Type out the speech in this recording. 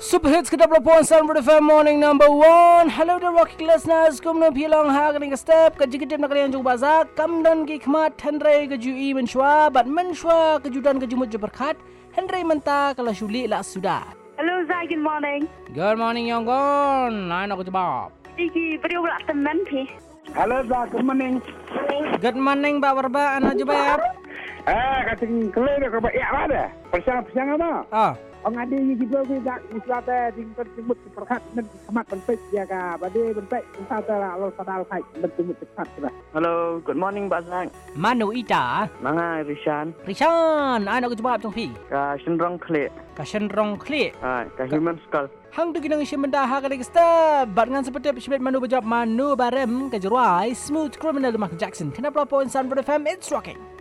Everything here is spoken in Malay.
Super hits kita berpuan Sunbird FM morning number 1. Hello the rocky listeners. Kum no pilong ha ka step ka jigit na kalian jung baza kam dan ki khmat Henry ka ju i menshwa bat menshwa ka judan ka jumut berkat Henry menta kala shuli la sudah. Hello Zai, good morning. Good morning Yonggon. Nai nak jawab. Iki beri ulat teman pi. Halo, Zak, good morning. Good morning Pak Warba, ana jawab. Kating kelih dia kau ya mana? Persang apa? Ah. Orang ada yang juga Zak, misalnya tingkat jemput perkat dan semat bentuk dia ka. Bade bentuk misalnya Allah sadal kai bentuk cepat sudah. Hello, good morning Pak Zak. Manu ita. Manga Rishan. Rishan, ana nak jawab tong pi. Ka Shinrong Kle. Ka Shenrong Kle. Ka Human Skull. Hang tu kinang shimenda ha ka step. Bat ngan seperti shibet manu berjawab manu barem ka jeruai smooth criminal Michael Jackson. Kenapa poin Sunbird FM it's rocking.